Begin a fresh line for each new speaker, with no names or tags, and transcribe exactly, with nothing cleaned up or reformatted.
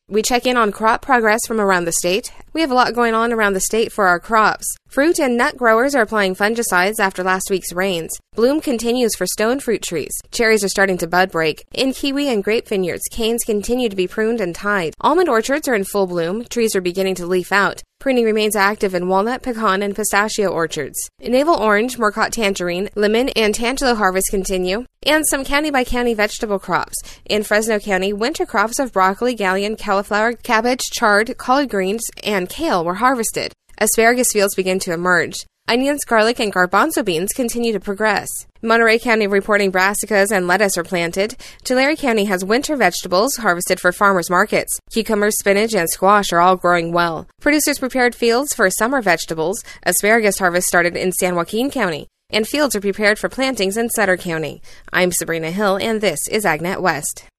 We check in on crop progress from around the state. We have a lot going on around the state for our crops. Fruit and nut growers are applying fungicides after last week's rains. Bloom continues for stone fruit trees. Cherries are starting to bud break. In kiwi and grape vineyards, canes continue to be pruned and tied. Almond orchards are in full bloom. Trees are beginning to leaf out. Pruning remains active in walnut, pecan, and pistachio orchards. Navel orange, Murcott tangerine, lemon, and tangelo harvests continue. And some county-by-county vegetable crops. In Fresno County, winter crops of broccoli, scallion, cauliflower, cabbage, chard, collard greens, and kale were harvested. Asparagus fields begin to emerge. Onions, garlic, and garbanzo beans continue to progress. Monterey County reporting brassicas and lettuce are planted. Tulare County has winter vegetables harvested for farmers markets. Cucumbers, spinach, and squash are all growing well. Producers prepared fields for summer vegetables. Asparagus harvest started in San Joaquin County, and fields are prepared for plantings in Sutter County. I'm Sabrina Hill, and this is AgNet West.